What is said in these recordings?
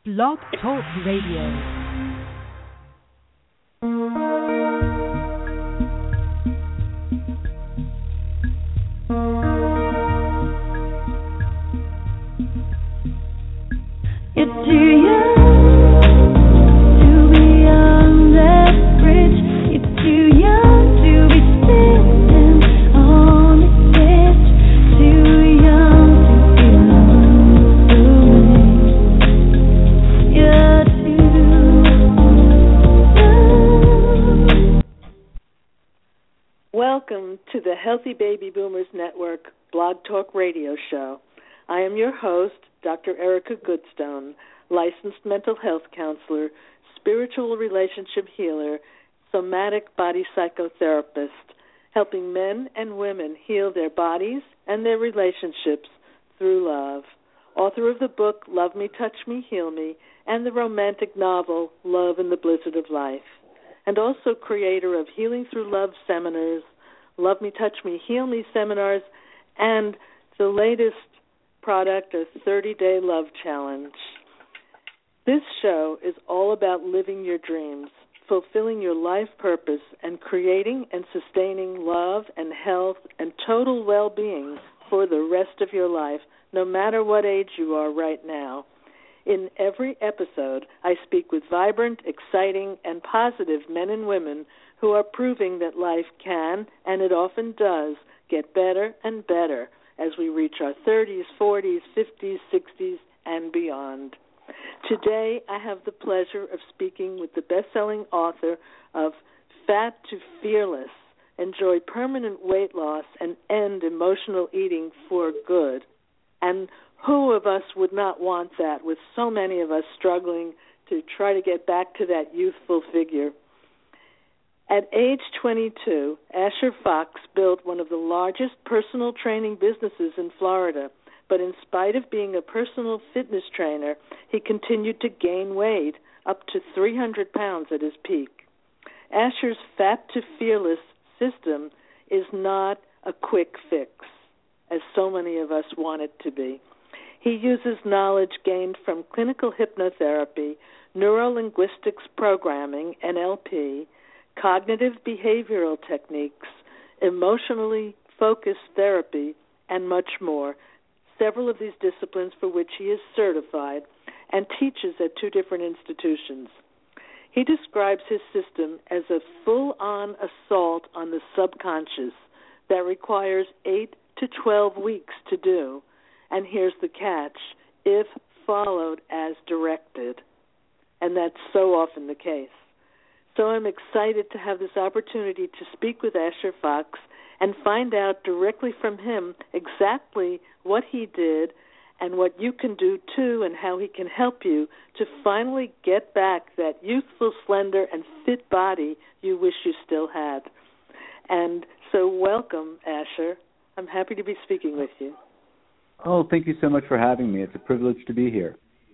Blog Talk Radio. Welcome to the Healthy Baby Boomers Network Blog Talk Radio Show. I am your host, Dr. Erica Goodstone, licensed mental health counselor, spiritual relationship healer, somatic body psychotherapist, helping men and women heal their bodies and their relationships through love. Author of the book Love Me, Touch Me, Heal Me, and the romantic novel Love in the Blizzard of Life. And also creator of Healing Through Love seminars, Love Me, Touch Me, Heal Me seminars, and the latest product, a 30-day love challenge. This show is all about living your dreams, fulfilling your life purpose, and creating and sustaining love and health and total well-being for the rest of your life, no matter what age you are right now. In every episode, I speak with vibrant, exciting, and positive men and women who are proving that life can, and it often does, get better and better as we reach our 30s, 40s, 50s, 60s, and beyond. Today, I have the pleasure of speaking with the best-selling author of Fat to Fearless, Enjoy Permanent Weight Loss and End Emotional Eating for Good. And who of us would not want that, with so many of us struggling to try to get back to that youthful figure? At age 22, Asher Fox built one of the largest personal training businesses in Florida, but in spite of being a personal fitness trainer, he continued to gain weight, up to 300 pounds at his peak. Asher's Fat to Fearless system is not a quick fix, as so many of us want it to be. He uses knowledge gained from clinical hypnotherapy, neurolinguistics programming, NLP, cognitive behavioral techniques, emotionally focused therapy, and much more, several of these disciplines for which he is certified and teaches at 2 different institutions. He describes his system as a full-on assault on the subconscious that requires 8 to 12 weeks to do. And here's the catch, if followed as directed. And that's so often the case. So I'm excited to have this opportunity to speak with Asher Fox and find out directly from him exactly what he did and what you can do too, and how he can help you to finally get back that youthful, slender, and fit body you wish you still had. And so welcome, Asher. I'm happy to be speaking with you. Oh, thank you so much for having me. It's a privilege to be here.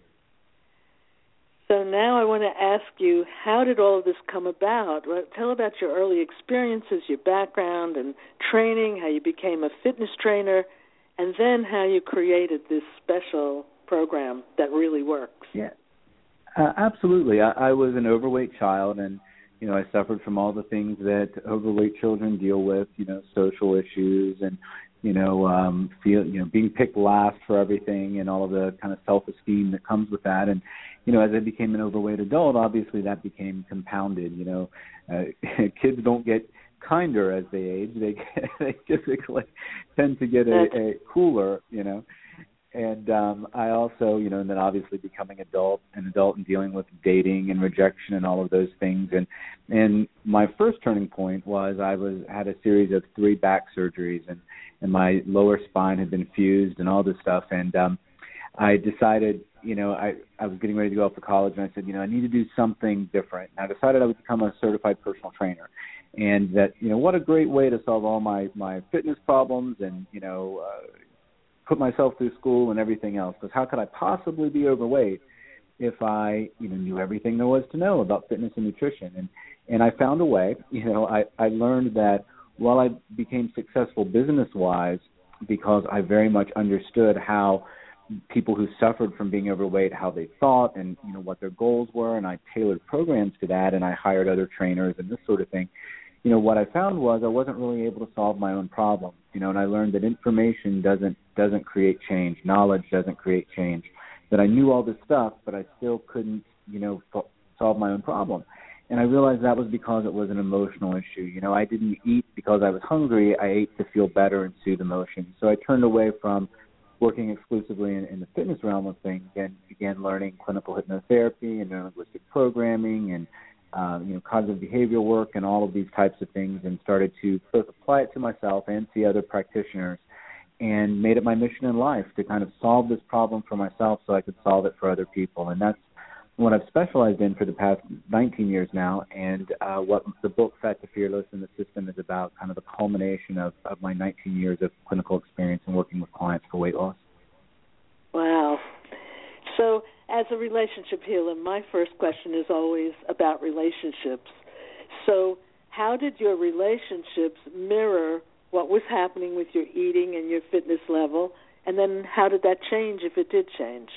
So now I want to ask you, how did all of this come about? Well, tell about your early experiences, your background and training, how you became a fitness trainer, and then how you created this special program that really works. Yeah, absolutely. I was an overweight child, and I suffered from all the things that overweight children deal with, social issues and being picked last for everything and all of the kind of self-esteem that comes with that. And, as I became an overweight adult, obviously that became compounded. Kids don't get kinder as they age. They typically tend to get a cooler, And I also, and then obviously becoming an adult and dealing with dating and rejection and all of those things. And my first turning point was I had a series of 3 back surgeries, and my lower spine had been fused and all this stuff. And I decided, I was getting ready to go off to college, and I said, I need to do something different. And I decided I would become a certified personal trainer. And that, what a great way to solve all my fitness problems and, put myself through school and everything else. Because how could I possibly be overweight if I, knew everything there was to know about fitness and nutrition? And I found a way. I learned that while I became successful business-wise, because I very much understood how people who suffered from being overweight, how they thought and, what their goals were, and I tailored programs to that, and I hired other trainers and this sort of thing. What I found was I wasn't really able to solve my own problems, and I learned that information doesn't create change. Knowledge doesn't create change. That I knew all this stuff, but I still couldn't, solve my own problem. And I realized that was because it was an emotional issue. I didn't eat because I was hungry. I ate to feel better and soothe emotions. So I turned away from working exclusively in the fitness realm of things and began learning clinical hypnotherapy and neurolinguistic programming and cognitive behavioral work and all of these types of things, and started to both apply it to myself and see other practitioners, and made it my mission in life to kind of solve this problem for myself so I could solve it for other people. And that's what I've specialized in for the past 19 years now, and what the book Fat to Fearless and the System is about, kind of the culmination of my 19 years of clinical experience and working with clients for weight loss. Wow. So as a relationship healer, my first question is always about relationships. So how did your relationships mirror what was happening with your eating and your fitness level, and then how did that change if it did change?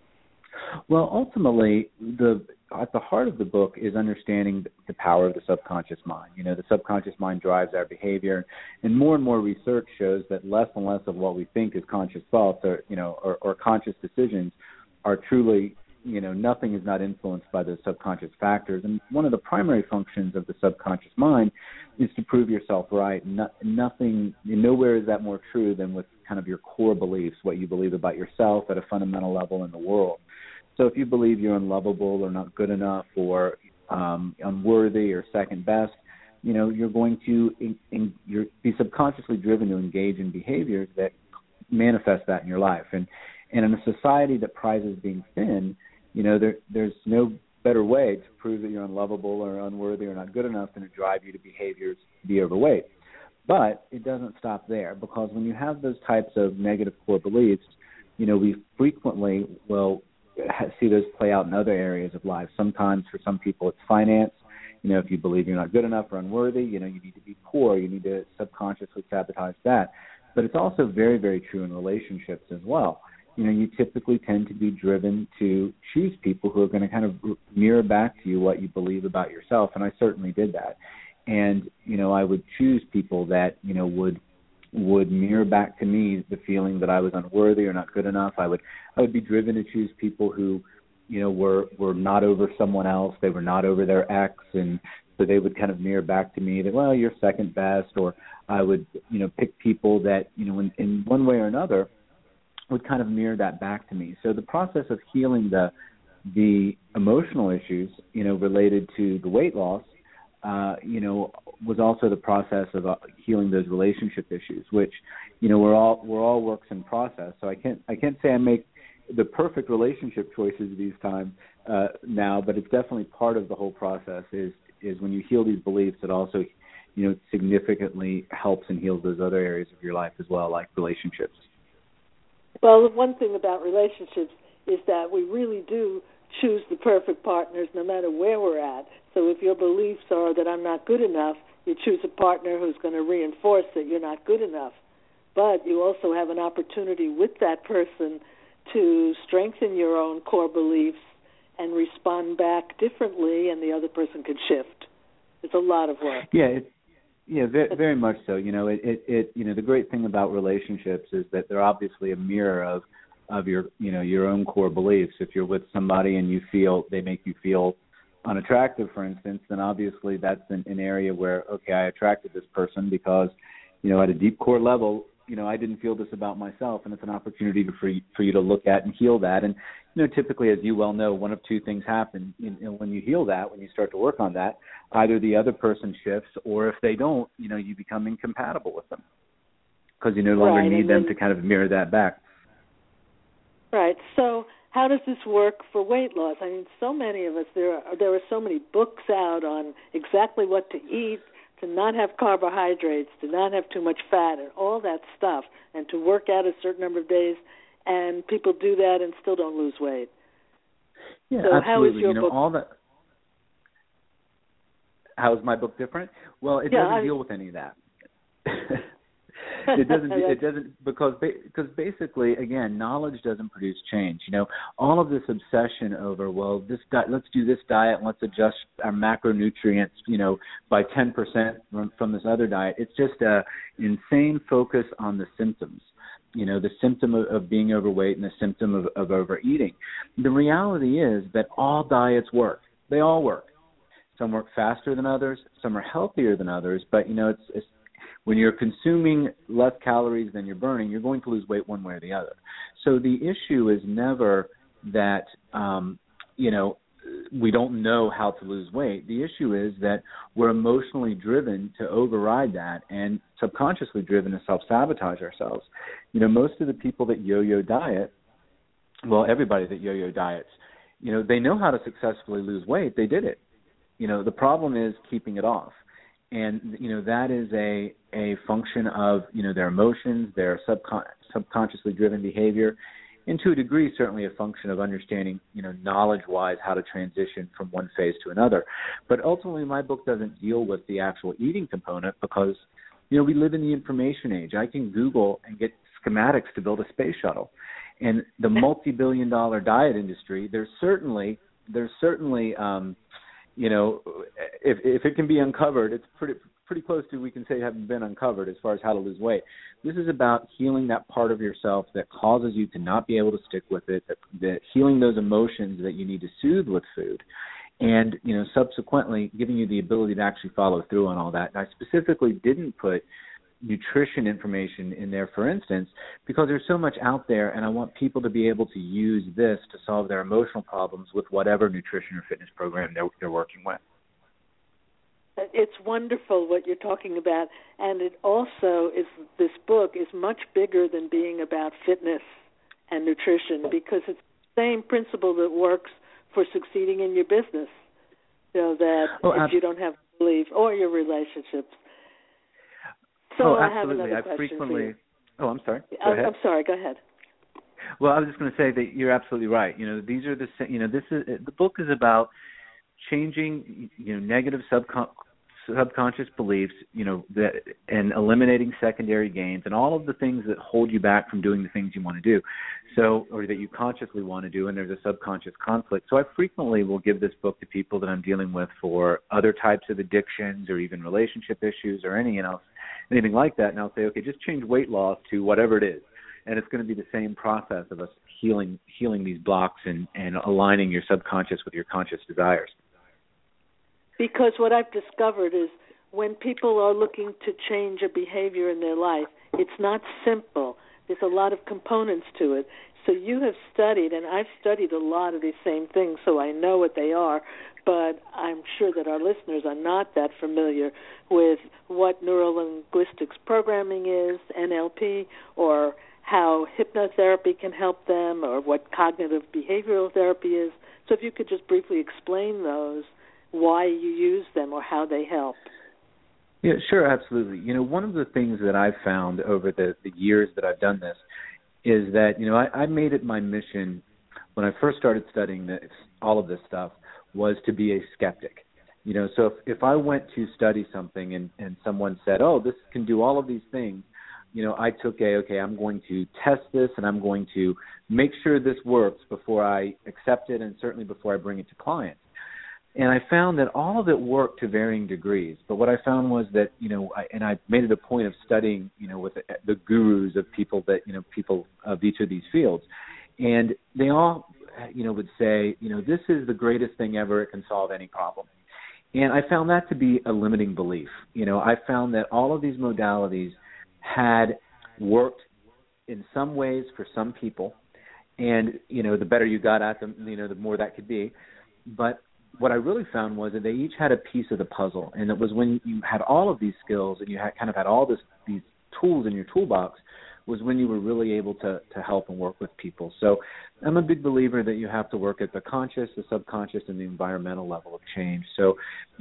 Well, ultimately, at the heart of the book is understanding the power of the subconscious mind. The subconscious mind drives our behavior, and more research shows that less and less of what we think is conscious thoughts or conscious decisions are truly, nothing is not influenced by those subconscious factors. And one of the primary functions of the subconscious mind is to prove yourself right. Nowhere is that more true than with kind of your core beliefs, what you believe about yourself at a fundamental level in the world. So if you believe you're unlovable or not good enough or unworthy or second best, you're going to be subconsciously driven to engage in behaviors that manifest that in your life. And in a society that prizes being thin, there's no better way to prove that you're unlovable or unworthy or not good enough than to drive you to behaviors to be overweight. But it doesn't stop there, because when you have those types of negative core beliefs, we frequently will see those play out in other areas of life. Sometimes for some people it's finance. If you believe you're not good enough or unworthy, you need to be poor. You need to subconsciously sabotage that. But it's also very, very true in relationships as well. You typically tend to be driven to choose people who are going to kind of mirror back to you what you believe about yourself, and I certainly did that. And, I would choose people that, would mirror back to me the feeling that I was unworthy or not good enough. I would be driven to choose people who, were not over someone else. They were not over their ex, and so they would kind of mirror back to me that, well, you're second best. Or I would, pick people that, in one way or another would kind of mirror that back to me. So the process of healing the emotional issues, related to the weight loss, was also the process of healing those relationship issues, which, we're all works in process. So I can't say I make the perfect relationship choices these times now, but it's definitely part of the whole process. Is when you heal these beliefs, it also, significantly helps and heals those other areas of your life as well, like relationships. Well, the one thing about relationships is that we really do choose the perfect partners no matter where we're at. So if your beliefs are that I'm not good enough, you choose a partner who's going to reinforce that you're not good enough. But you also have an opportunity with that person to strengthen your own core beliefs and respond back differently, and the other person can shift. It's a lot of work. Yeah, very much so. The great thing about relationships is that they're obviously a mirror of your own core beliefs. If you're with somebody and they make you feel unattractive, for instance, then obviously that's an area where, okay, I attracted this person because, at a deep core level, I didn't feel this about myself, and it's an opportunity for you to look at and heal that. And, typically, as you well know, one of two things happen when you heal that, when you start to work on that. Either the other person shifts, or if they don't, you become incompatible with them because you no longer need them to kind of mirror that back. Right. So how does this work for weight loss? I mean, so many of us, there are so many books out on exactly what to eat, to not have carbohydrates, to not have too much fat, and all that stuff, and to work out a certain number of days, and people do that and still don't lose weight. Yeah, so absolutely. How is your book? All that. How is my book different? Well, it doesn't deal with any of that. It doesn't because basically, again, knowledge doesn't produce change. All of this obsession over, well, this let's do this diet and let's adjust our macronutrients, by 10% from this other diet. It's just a insane focus on the symptoms. The symptom of being overweight and the symptom of overeating. The reality is that all diets work. They all work. Some work faster than others. Some are healthier than others. But, it's when you're consuming less calories than you're burning, you're going to lose weight one way or the other. So the issue is never that, we don't know how to lose weight. The issue is that we're emotionally driven to override that and subconsciously driven to self-sabotage ourselves. Most of the people that yo-yo diet, well, everybody that yo-yo diets, they know how to successfully lose weight. They did it. The problem is keeping it off. And, that is a function of, their emotions, their subconsciously driven behavior, and to a degree, certainly a function of understanding, knowledge-wise, how to transition from one phase to another. But ultimately, my book doesn't deal with the actual eating component because, we live in the information age. I can Google and get schematics to build a space shuttle. And the multi-billion-dollar diet industry, there's certainly, if it can be uncovered, it's pretty close to, we can say, having been uncovered as far as how to lose weight. This is about healing that part of yourself that causes you to not be able to stick with it, that healing those emotions that you need to soothe with food, and, subsequently giving you the ability to actually follow through on all that. And I specifically didn't put nutrition information in there, for instance, because there's so much out there, and I want people to be able to use this to solve their emotional problems with whatever nutrition or fitness program they're working with. It's wonderful what you're talking about, and it also is, this book is much bigger than being about fitness and nutrition, because it's the same principle that works for succeeding in your business, that if you don't have belief or your relationships. So I have another question for you. I'm sorry. Go ahead. I'm sorry. Go ahead. Well, I was just going to say that you're absolutely right. These are the book is about changing, negative subconscious beliefs, that, and eliminating secondary gains and all of the things that hold you back from doing the things you want to do. So, or that you consciously want to do, and there's a subconscious conflict. So I frequently will give this book to people that I'm dealing with for other types of addictions or even relationship issues or anything like that. And I'll say, okay, just change weight loss to whatever it is. And it's going to be the same process of us healing these blocks and aligning your subconscious with your conscious desires. Because what I've discovered is when people are looking to change a behavior in their life, it's not simple. There's a lot of components to it. So you have studied, and I've studied a lot of these same things, so I know what they are, but I'm sure that our listeners are not that familiar with what neurolinguistics programming is, NLP, or how hypnotherapy can help them, or what cognitive behavioral therapy is. So if you could just briefly explain those, why you use them or how they help. Yeah, sure, absolutely. One of the things that I've found over the years that I've done this is that, I made it my mission when I first started studying all of this stuff was to be a skeptic. So if I went to study something and someone said, oh, this can do all of these things, I took I'm going to test this and I'm going to make sure this works before I accept it and certainly before I bring it to clients. And I found that all of it worked to varying degrees. But what I found was that, I made it a point of studying, with the gurus of people that, people of each of these fields. And they all, would say, this is the greatest thing ever. It can solve any problem. And I found that to be a limiting belief. I found that all of these modalities had worked in some ways for some people. And, the better you got at them, the more that could be. But what I really found was that they each had a piece of the puzzle, and it was when you had all of these skills and you had all these tools in your toolbox was when you were really able to help and work with people. So I'm a big believer that you have to work at the conscious, the subconscious, and the environmental level of change. So,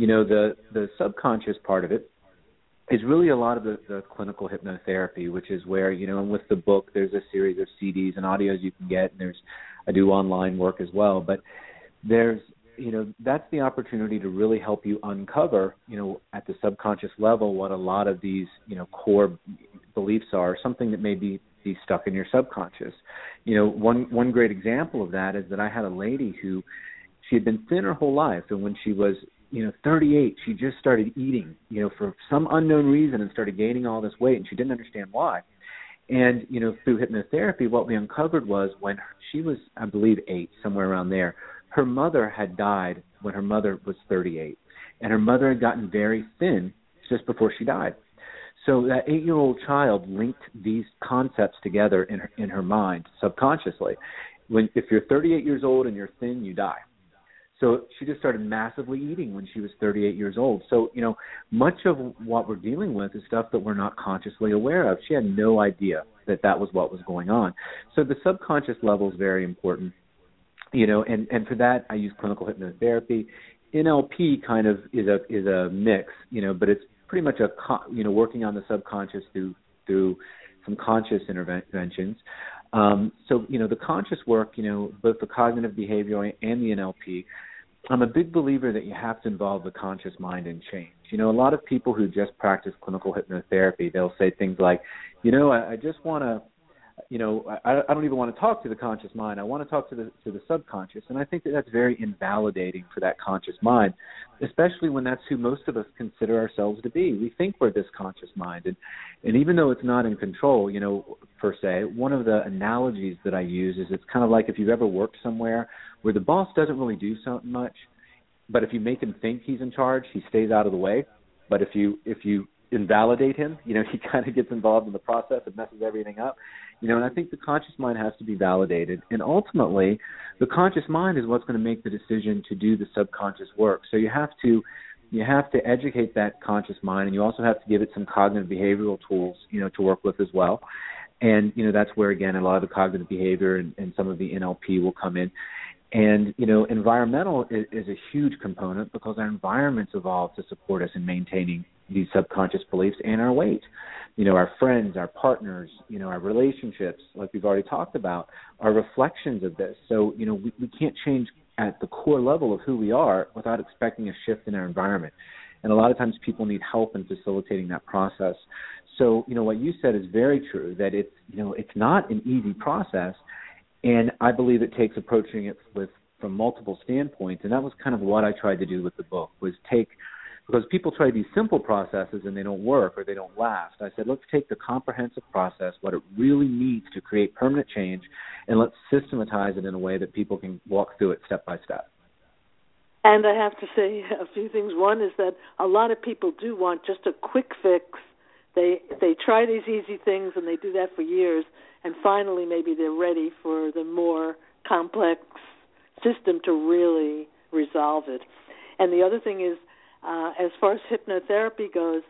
the subconscious part of it is really a lot of the clinical hypnotherapy, which is where, and with the book, there's a series of CDs and audios you can get, and I do online work as well. But there's that's the opportunity to really help you uncover, at the subconscious level, what a lot of these, core beliefs are, something that may be stuck in your subconscious. One great example of that is that I had a lady who, she had been thin her whole life, and when she was 38, she just started eating, for some unknown reason, and started gaining all this weight, and she didn't understand why. And, through hypnotherapy, what we uncovered was when she was, I believe, 8, somewhere around there, her mother had died when her mother was 38. And her mother had gotten very thin just before she died. So that 8-year-old child linked these concepts together in her mind subconsciously. If you're 38 years old and you're thin, you die. So she just started massively eating when she was 38 years old. So, much of what we're dealing with is stuff that we're not consciously aware of. She had no idea that was what was going on. So the subconscious level is very important, and for that I use clinical hypnotherapy. NLP kind of is a mix, but it's pretty much working on the subconscious through some conscious interventions. So, the conscious work, both the cognitive behavioral and the NLP, I'm a big believer that you have to involve the conscious mind in change. A lot of people who just practice clinical hypnotherapy, they'll say things like, I just want to, I don't even want to talk to the conscious mind. I want to talk to the subconscious. And I think that that's very invalidating for that conscious mind, especially when that's who most of us consider ourselves to be. We think we're this conscious mind. And even though it's not in control, per se, one of the analogies that I use is it's kind of like if you've ever worked somewhere where the boss doesn't really do so much, but if you make him think he's in charge, he stays out of the way. But if you invalidate him, he kind of gets involved in the process and messes everything up. And I think the conscious mind has to be validated. And ultimately, the conscious mind is what's going to make the decision to do the subconscious work. So you have to educate that conscious mind, and you also have to give it some cognitive behavioral tools, to work with as well. And, that's where, again, a lot of the cognitive behavior and some of the NLP will come in. And, environmental is a huge component because our environments evolved to support us in maintaining these subconscious beliefs and our weight. Our friends, our partners, our relationships, like we've already talked about, are reflections of this. So, we can't change at the core level of who we are without expecting a shift in our environment. And a lot of times people need help in facilitating that process. So, what you said is very true, that it's not an easy process. And I believe it takes approaching it from multiple standpoints. And that was kind of what I tried to do with the book, because people try these simple processes and they don't work or they don't last. I said, let's take the comprehensive process, what it really needs to create permanent change, and let's systematize it in a way that people can walk through it step by step. And I have to say a few things. One is that a lot of people do want just a quick fix. They try these easy things and they do that for years, and finally maybe they're ready for the more complex system to really resolve it. And the other thing is, as far as hypnotherapy goes,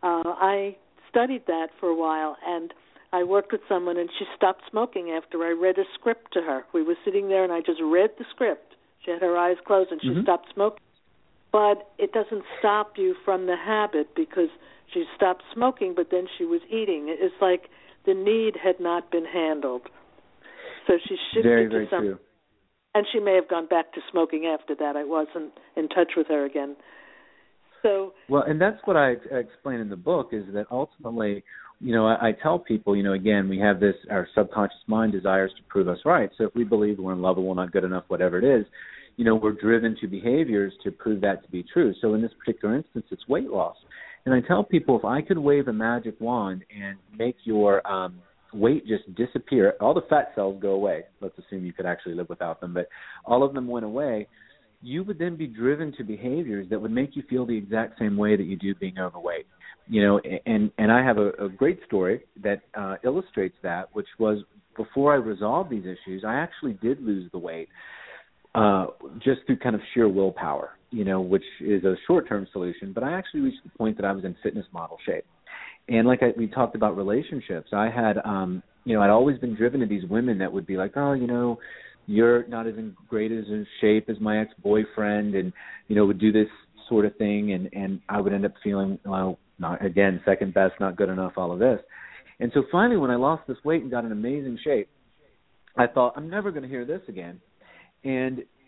I studied that for a while, and I worked with someone, and she stopped smoking after I read a script to her. We were sitting there, and I just read the script. She had her eyes closed, and she stopped smoking. But it doesn't stop you from the habit because she stopped smoking, but then she was eating. It's like the need had not been handled. So she shifted very, to very something. True. And she may have gone back to smoking after that. I wasn't in touch with her again. So, well, and that's what I explain in the book, is that ultimately, I tell people, again, we have our subconscious mind desires to prove us right. So if we believe we're unlovable, not good enough, whatever it is, we're driven to behaviors to prove that to be true. So in this particular instance, it's weight loss. And I tell people, if I could wave a magic wand and make your weight just disappear, all the fat cells go away. Let's assume you could actually live without them, but all of them went away. You would then be driven to behaviors that would make you feel the exact same way that you do being overweight. And I have a great story that illustrates that, which was before I resolved these issues, I actually did lose the weight just through kind of sheer willpower, which is a short-term solution. But I actually reached the point that I was in fitness model shape. And like we talked about relationships, I had, I'd always been driven to these women that would be like, oh, you're not as in great as in shape as my ex-boyfriend, and, would do this sort of thing. And I would end up feeling, well, not, again, second best, not good enough, all of this. And so finally, when I lost this weight and got in amazing shape, I thought, I'm never going to hear this again. And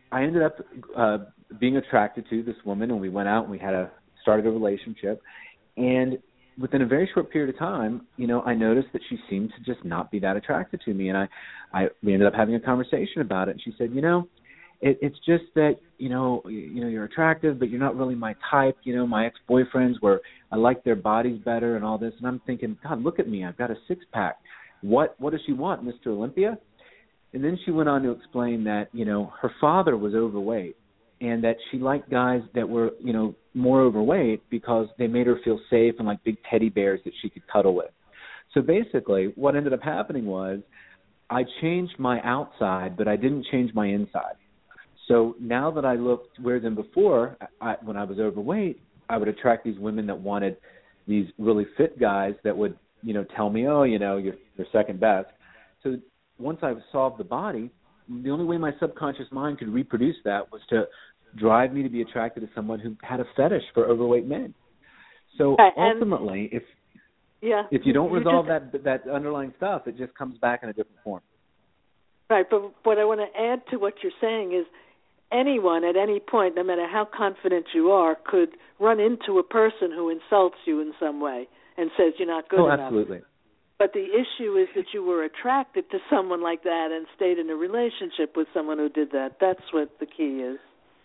I ended up being attracted to this woman, and we went out and we started a relationship. And within a very short period of time, I noticed that she seemed to just not be that attracted to me. And we ended up having a conversation about it. And she said, it's just that, you're attractive, but you're not really my type. My ex-boyfriends I like their bodies better and all this. And I'm thinking, God, look at me. I've got a six-pack. What does she want, Mr. Olympia? And then she went on to explain that, her father was overweight and that she liked guys that were, more overweight because they made her feel safe and like big teddy bears that she could cuddle with. So basically what ended up happening was I changed my outside, but I didn't change my inside. So now that I looked weirder than before, when I was overweight, I would attract these women that wanted these really fit guys that would, tell me, oh, you're second best. So once I solved the body, the only way my subconscious mind could reproduce that was to drive me to be attracted to someone who had a fetish for overweight men. So ultimately, if you don't resolve that underlying stuff, it just comes back in a different form. Right, but what I want to add to what you're saying is anyone at any point, no matter how confident you are, could run into a person who insults you in some way and says you're not good enough. Absolutely. But the issue is that you were attracted to someone like that and stayed in a relationship with someone who did that. That's what the key is.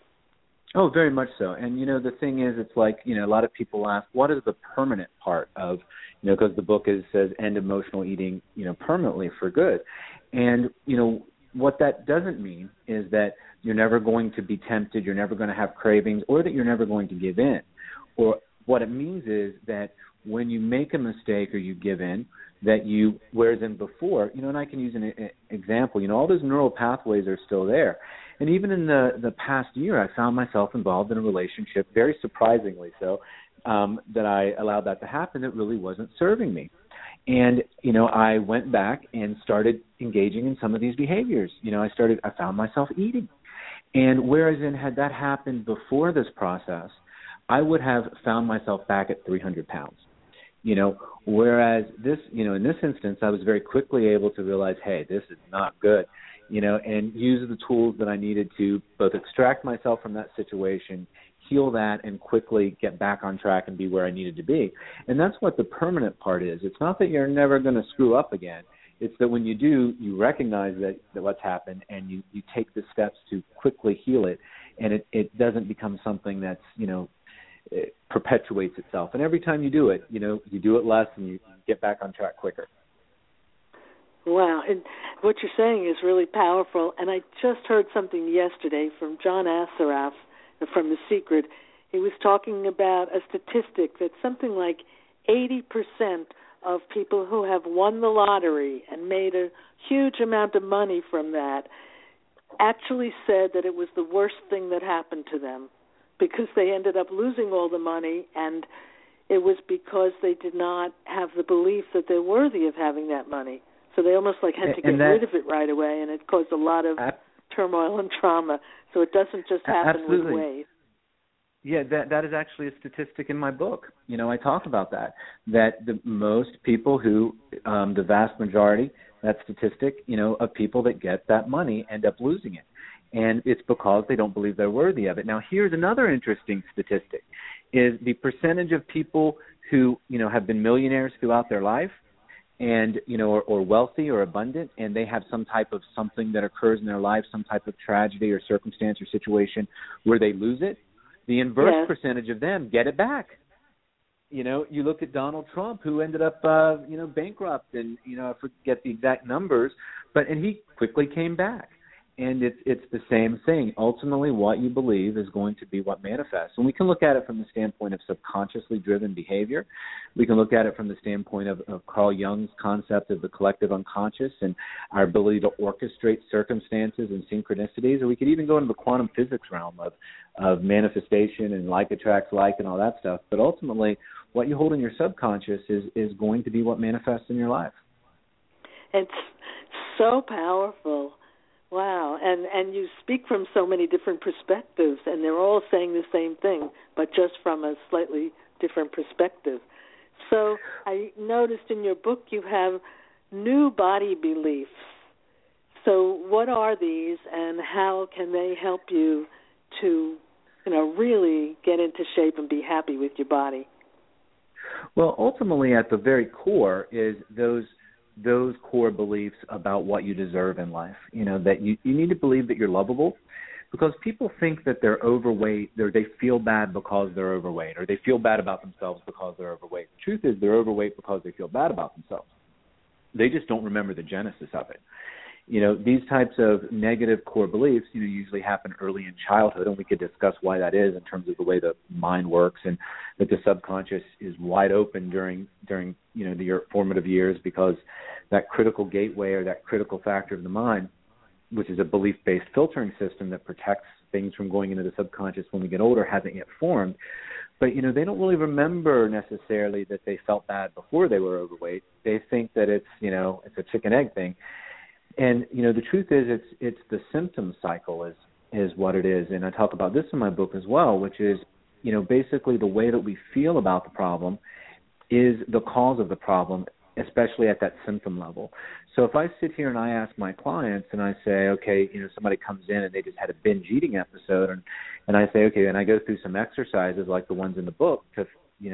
Oh, very much so. And, the thing is, it's like, a lot of people ask, what is the permanent part of, because the book says end emotional eating, permanently for good. And, what that doesn't mean is that you're never going to be tempted, you're never going to have cravings, or that you're never going to give in. Or what it means is that when you make a mistake or you give in, that you, whereas in before, and I can use an example, all those neural pathways are still there. And even in the past year, I found myself involved in a relationship, very surprisingly so, that I allowed that to happen that really wasn't serving me. And, I went back and started engaging in some of these behaviors. I found myself eating. And whereas had that happened before this process, I would have found myself back at 300 pounds. Whereas this, in this instance, I was very quickly able to realize, hey, this is not good, and use the tools that I needed to both extract myself from that situation, heal that, and quickly get back on track and be where I needed to be. And that's what the permanent part is. It's not that you're never going to screw up again. It's that when you do, you recognize that what's happened and you take the steps to quickly heal it, and it doesn't become something that's, it perpetuates itself. And every time you do it, you do it less and you get back on track quicker. Wow. And what you're saying is really powerful. And I just heard something yesterday from John Assaraf from The Secret. He was talking about a statistic that something like 80% of people who have won the lottery and made a huge amount of money from that actually said that it was the worst thing that happened to them, because they ended up losing all the money, and it was because they did not have the belief that they're worthy of having that money. So they almost had to get rid of it right away, and it caused a lot of turmoil and trauma. So it doesn't just happen with weight. Yeah, that is actually a statistic in my book. I talk about that the most people who, the vast majority, that statistic, of people that get that money end up losing it. And it's because they don't believe they're worthy of it. Now, here's another interesting statistic, is the percentage of people who, have been millionaires throughout their life and, or wealthy or abundant, and they have some type of something that occurs in their life, some type of tragedy or circumstance or situation where they lose it. The inverse percentage of them get it back. You look at Donald Trump, who ended up, bankrupt, and, I forget the exact numbers, and he quickly came back. And it's the same thing. Ultimately, what you believe is going to be what manifests. And we can look at it from the standpoint of subconsciously driven behavior. We can look at it from the standpoint of Carl Jung's concept of the collective unconscious and our ability to orchestrate circumstances and synchronicities. Or we could even go into the quantum physics realm of manifestation and like attracts like and all that stuff. But ultimately, what you hold in your subconscious is going to be what manifests in your life. It's so powerful. Wow, and you speak from so many different perspectives, and they're all saying the same thing, but just from a slightly different perspective. So I noticed in your book you have new body beliefs. So what are these, and how can they help you to, really get into shape and be happy with your body? Well, ultimately, at the very core is those core beliefs about what you deserve in life. That you need to believe that you're lovable, because people think that they're overweight, or they feel bad because they're overweight, or they feel bad about themselves because they're overweight. The truth is they're overweight because they feel bad about themselves. They just don't remember the genesis of it. These types of negative core beliefs, usually happen early in childhood, and we could discuss why that is in terms of the way the mind works, and that the subconscious is wide open during the formative years, because that critical gateway, or that critical factor of the mind, which is a belief-based filtering system that protects things from going into the subconscious when we get older, hasn't yet formed. But, they don't really remember necessarily that they felt bad before they were overweight. They think that it's a chicken-egg thing. And, the truth is it's the symptom cycle is what it is. And I talk about this in my book as well, which is, basically the way that we feel about the problem is the cause of the problem, especially at that symptom level. So if I sit here and I ask my clients and I say, okay, somebody comes in and they just had a binge eating episode, and I say, okay, and I go through some exercises like the ones in the book to,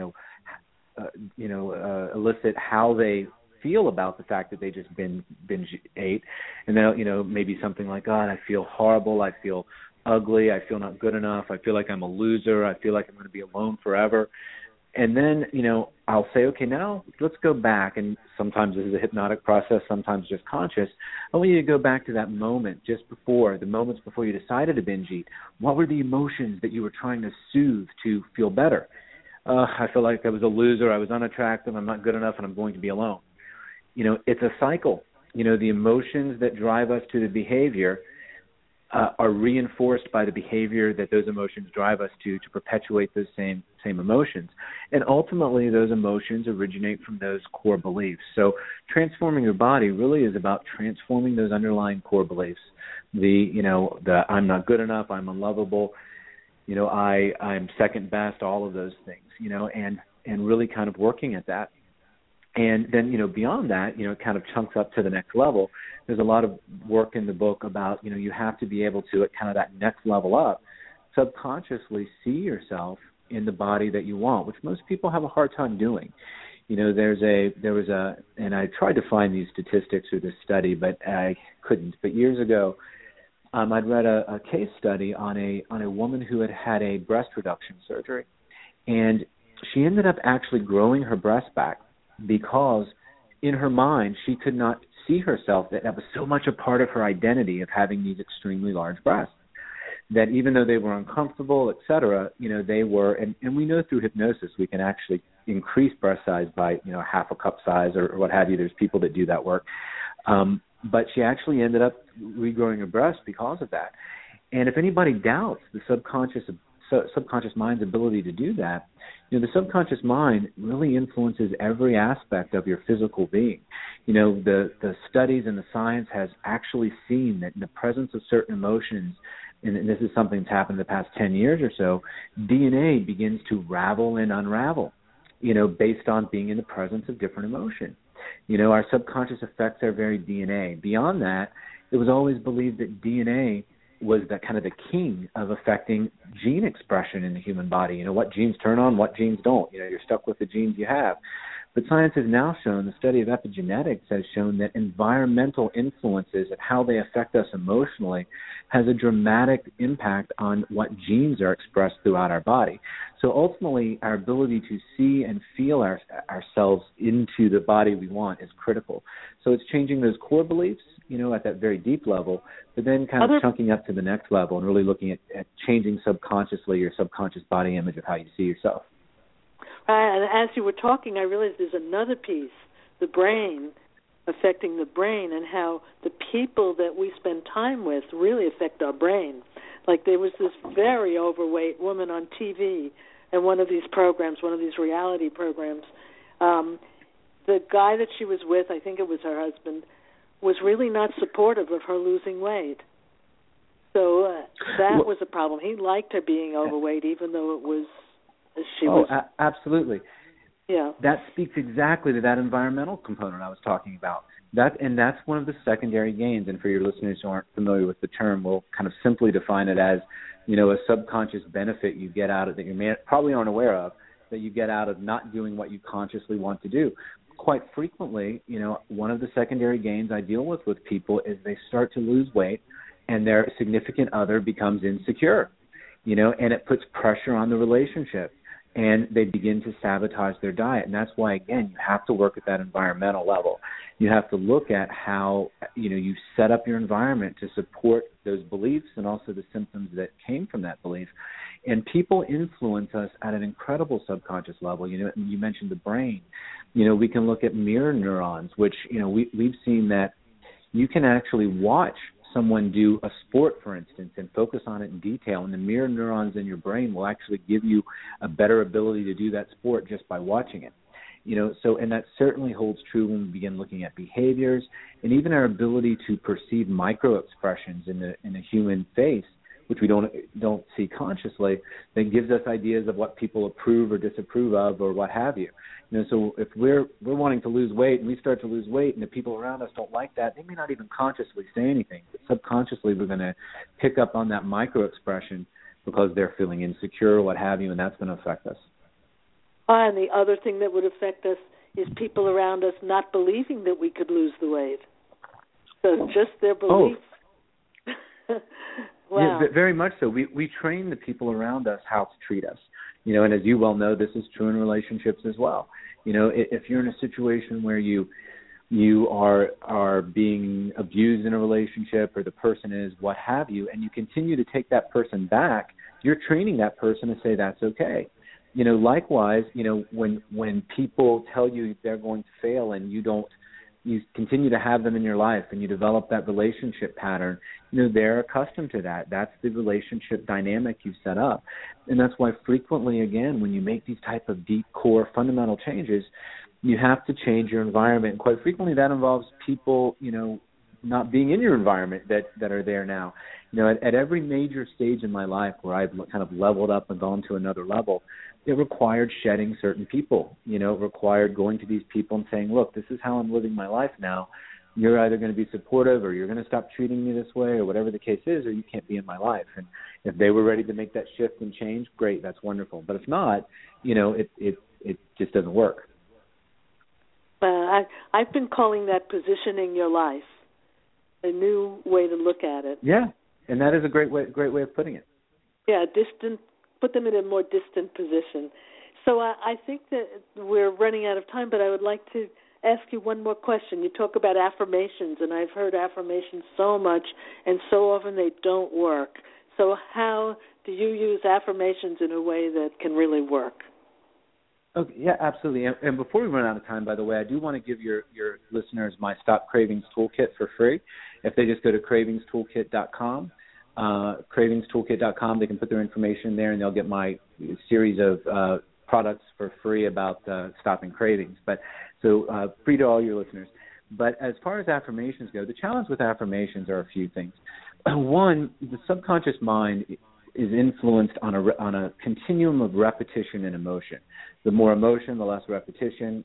elicit how they feel about the fact that they just binge ate, and then maybe something like, God, I feel horrible, I feel ugly, I feel not good enough, I feel like I'm a loser, I feel like I'm going to be alone forever. And then, I'll say, okay, now let's go back, and sometimes this is a hypnotic process, sometimes just conscious. I want you to go back to that moment the moments before you decided to binge eat. What were the emotions that you were trying to soothe to feel better? I feel like I was a loser, I was unattractive, I'm not good enough, and I'm going to be alone. It's a cycle. The emotions that drive us to the behavior are reinforced by the behavior that those emotions drive us to perpetuate those same emotions. And ultimately, those emotions originate from those core beliefs. So transforming your body really is about transforming those underlying core beliefs. The I'm not good enough, I'm unlovable, I'm second best, all of those things, and really kind of working at that. And then, beyond that, it kind of chunks up to the next level. There's a lot of work in the book about, you have to be able to, at kind of that next level up, subconsciously see yourself in the body that you want, which most people have a hard time doing. And I tried to find these statistics or this study, but I couldn't. But years ago, I'd read a case study on a woman who had a breast reduction surgery, and she ended up actually growing her breast back, because in her mind she could not see herself, that was so much a part of her identity of having these extremely large breasts, that even though they were uncomfortable, et cetera, they were, and we know through hypnosis we can actually increase breast size by, half a cup size or what have you. There's people that do that work. But she actually ended up regrowing her breast because of that. And if anybody doubts the subconscious mind's ability to do that, the subconscious mind really influences every aspect of your physical being. The studies and the science has actually seen that in the presence of certain emotions, and this is something that's happened in the past 10 years or so, DNA begins to ravel and unravel, based on being in the presence of different emotions. Our subconscious affects our very DNA. Beyond that, it was always believed that DNA was that kind of the king of affecting gene expression in the human body. What genes turn on, what genes don't. You're stuck with the genes you have. But science has now shown, the study of epigenetics has shown that environmental influences and how they affect us emotionally has a dramatic impact on what genes are expressed throughout our body. So ultimately, our ability to see and feel ourselves into the body we want is critical. So it's changing those core beliefs, at that very deep level, but then kind of chunking up to the next level and really looking at changing subconsciously your subconscious body image of how you see yourself. And as you were talking, I realized there's another piece, the brain, affecting the brain, and how the people that we spend time with really affect our brain. Like there was this very overweight woman on TV in one of these programs, one of these reality programs. The guy that she was with, I think it was her husband, was really not supportive of her losing weight. So that was a problem. He liked her being overweight, even though it was... Absolutely. Yeah. That speaks exactly to that environmental component I was talking about. That's one of the secondary gains. And for your listeners who aren't familiar with the term, we'll kind of simply define it as, a subconscious benefit you get out of that you probably aren't aware of, that you get out of not doing what you consciously want to do. Quite frequently, one of the secondary gains I deal with people is they start to lose weight and their significant other becomes insecure, and it puts pressure on the relationship. And they begin to sabotage their diet. And that's why, again, you have to work at that environmental level. You have to look at how, you set up your environment to support those beliefs and also the symptoms that came from that belief. And people influence us at an incredible subconscious level. You mentioned the brain. We can look at mirror neurons, which, we've seen that you can actually watch someone do a sport, for instance, and focus on it in detail, and the mirror neurons in your brain will actually give you a better ability to do that sport just by watching it. And that certainly holds true when we begin looking at behaviors and even our ability to perceive micro expressions in the human face, which we don't see consciously, that gives us ideas of what people approve or disapprove of or what have you. So if we're wanting to lose weight and we start to lose weight and the people around us don't like that, they may not even consciously say anything. But subconsciously, we're going to pick up on that micro expression because they're feeling insecure or what have you, and that's going to affect us. And the other thing that would affect us is people around us not believing that we could lose the weight. So just their belief. Oh. Wow. Yeah, very much so. We train the people around us how to treat us. And as you well know, this is true in relationships as well. If you're in a situation where you are being abused in a relationship or the person is, what have you, and you continue to take that person back, you're training that person to say that's okay. Likewise, when people tell you they're going to fail and you continue to have them in your life and you develop that relationship pattern, they're accustomed to that. That's the relationship dynamic you've set up. And that's why frequently, again, when you make these type of deep core fundamental changes, you have to change your environment. And quite frequently that involves people, not being in your environment that are there now. At every major stage in my life where I've kind of leveled up and gone to another level, it required shedding certain people. It required going to these people and saying, look, this is how I'm living my life now. You're either going to be supportive or you're going to stop treating me this way or whatever the case is, or you can't be in my life. And if they were ready to make that shift and change, great, that's wonderful. But if not, it just doesn't work. I've been calling that positioning your life, a new way to look at it. Yeah, and that is a great way of putting it. Yeah, put them in a more distant position. So I think that we're running out of time, but I would like to ask you one more question. You talk about affirmations, and I've heard affirmations so much, and so often they don't work. So how do you use affirmations in a way that can really work? Okay, yeah, absolutely. And before we run out of time, by the way, I do want to give your listeners my Stop Cravings Toolkit for free. If they just go to cravingstoolkit.com, cravingstoolkit.com, they can put their information there, and they'll get my series of products for free about stopping cravings. But so free to all your listeners. But as far as affirmations go, the challenge with affirmations are a few things. One, the subconscious mind is influenced on a continuum of repetition and emotion. The more emotion, the less repetition.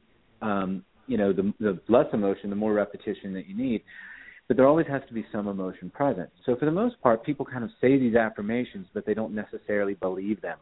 The less emotion, the more repetition that you need. But there always has to be some emotion present. So for the most part, people kind of say these affirmations, but they don't necessarily believe them.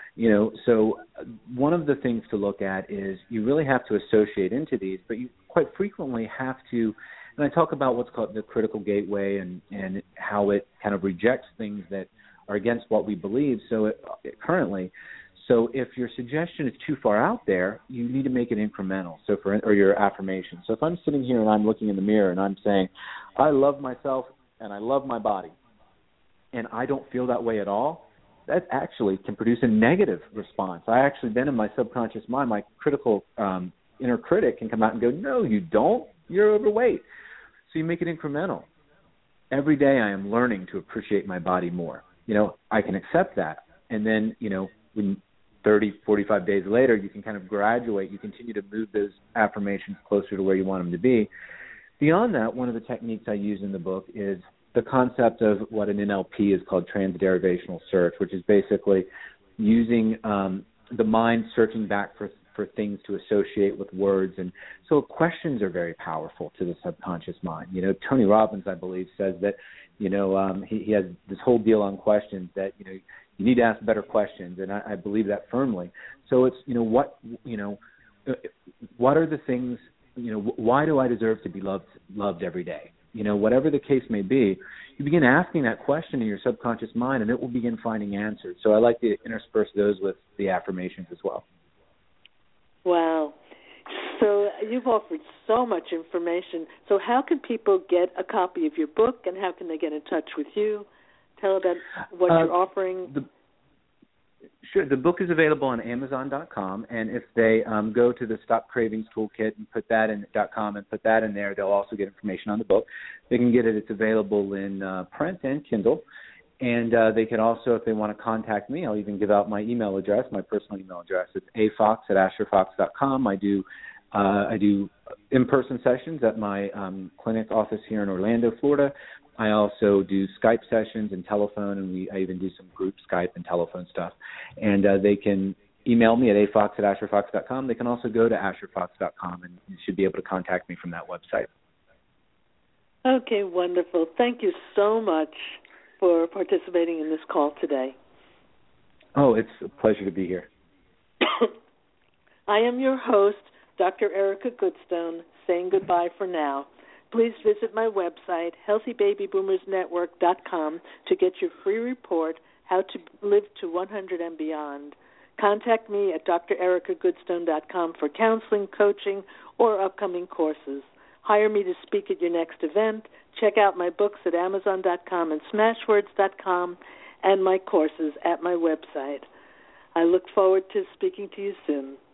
So one of the things to look at is you really have to associate into these, but you quite frequently have to, and I talk about what's called the critical gateway and how it kind of rejects things that are against what we believe. So currently, if your suggestion is too far out there, you need to make it incremental. Or your affirmation. So if I'm sitting here and I'm looking in the mirror and I'm saying, I love myself and I love my body, and I don't feel that way at all, that actually can produce a negative response. I actually then in my subconscious mind, my critical inner critic can come out and go, no, you don't. You're overweight. So you make it incremental. Every day I am learning to appreciate my body more. I can accept that. And then, when 30, 45 days later, you can kind of graduate. You continue to move those affirmations closer to where you want them to be. Beyond that, one of the techniques I use in the book is the concept of what an NLP is called transderivational search, which is basically using the mind searching back for for things to associate with words. And so questions are very powerful to the subconscious mind. You know, Tony Robbins, I believe, says that, you know, he has this whole deal on questions that, you know, you need to ask better questions, and I believe that firmly. So it's, you know, what are the things, you know, why do I deserve to be loved every day? You know, whatever the case may be, you begin asking that question in your subconscious mind, and it will begin finding answers. So I like to intersperse those with the affirmations as well. Wow. So you've offered so much information. So how can people get a copy of your book, and how can they get in touch with you? Tell about what you're offering. Sure. The book is available on Amazon.com, and if they go to the Stop Cravings Toolkit and put that in .com and put that in there, they'll also get information on the book. They can get it. It's available in print and Kindle. And they can also, if they want to contact me, I'll even give out my email address, my personal email address. It's afox@asherfox.com. I do in-person sessions at my clinic office here in Orlando, Florida. I also do Skype sessions and telephone, and I even do some group Skype and telephone stuff. And they can email me at afox@asherfox.com. They can also go to asherfox.com, and you should be able to contact me from that website. Okay, wonderful. Thank you so much for participating in this call today. Oh, it's a pleasure to be here. I am your host, Dr. Erica Goodstone, saying goodbye for now. Please visit my website, healthybabyboomersnetwork.com, to get your free report, How to Live to 100 and Beyond. Contact me at drericagoodstone.com for counseling, coaching, or upcoming courses. Hire me to speak at your next event. Check out my books at Amazon.com and Smashwords.com, and my courses at my website. I look forward to speaking to you soon.